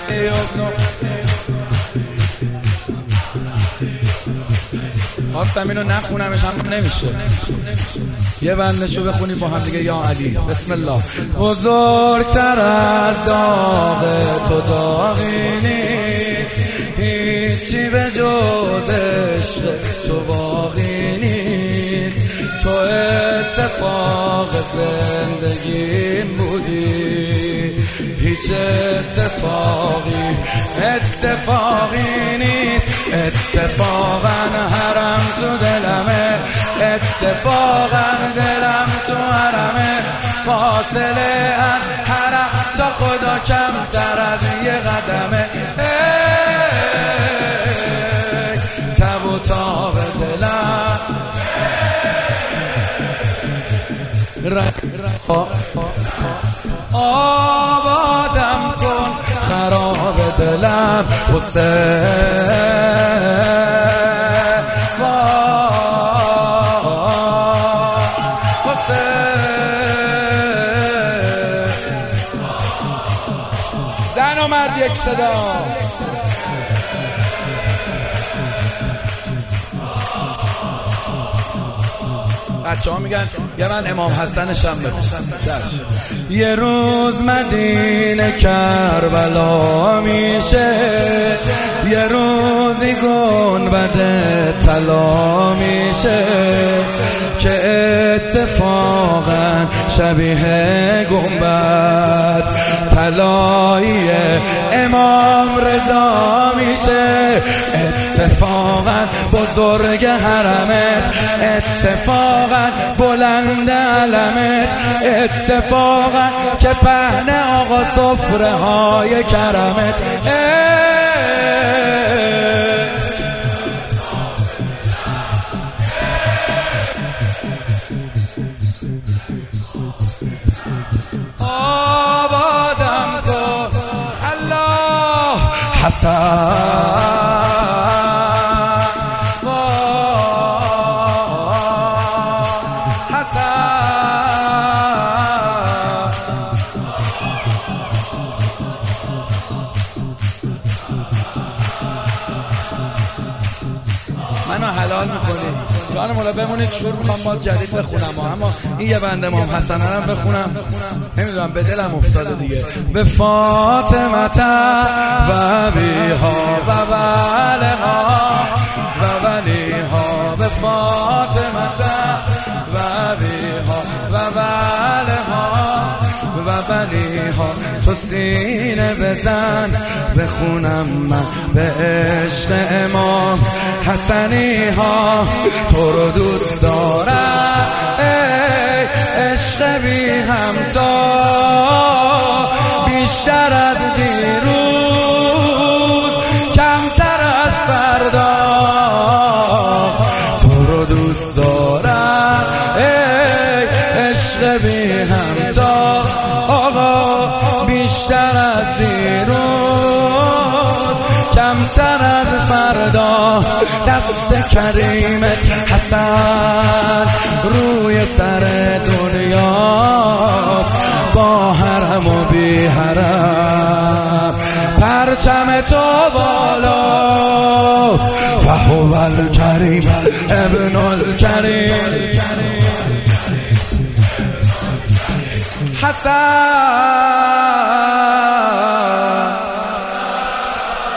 خواستم اینو نخونمش هم نمیشه. یه بندشو بخونی با هم دیگه. یا علی بسم الله. بزرگتر از داغ تو داغی نیست، هیچی به جز عشق تو باقی نیست. تو اتفاق زندگیم بودی، هیچ اتفاقی نیست. اتفاقا حرم تو دلمه، اتفاقا دلم تو حرمه. فاصله از حرم تا خدا کمتر از یه قدمه. تب و تاب دلم آبادم کن، خراب دلم حسین. زن و مرد یک صدا. بچه ها میگن یه من امام حسنشم بخونم. یه روز مدینه کربلا میشه، یه روزی گنبد طلا میشه، که اتفاقا شبیه گنبد طلایی امام رضا میشه. اتفاقا بزرگ حرمت، اتفاقا بلند علمت، اتفاقا که پهن آقا سفره های کرمت. آبادم کن الله حسن. منو حلال میکنید جان مولا، بمونید شور میخوام باز جدید بخونم. اما این یه بنده امام حسن هم بخونم، نمیدونم به دلم افتاده دیگه. به فاطمه و بیها و ولها و ولیها، به فاطمه و بیها و ولها و ولیها. تو سینه بزن بخونم من به عشق امام حسنی ها. تو رو دوست دارم ای عشق بی همتا، بیشتر از دیروز کمتر از فردا. تو رو دوست دارم ای عشق بی همتا، آقا بیشتر از دیروز کمتر از فردا. دست کریمت حسن روی سر دنیاست، با حرم و بی حرم پرچم تو بالاست. فهو الکریم ابن الکریم حسن.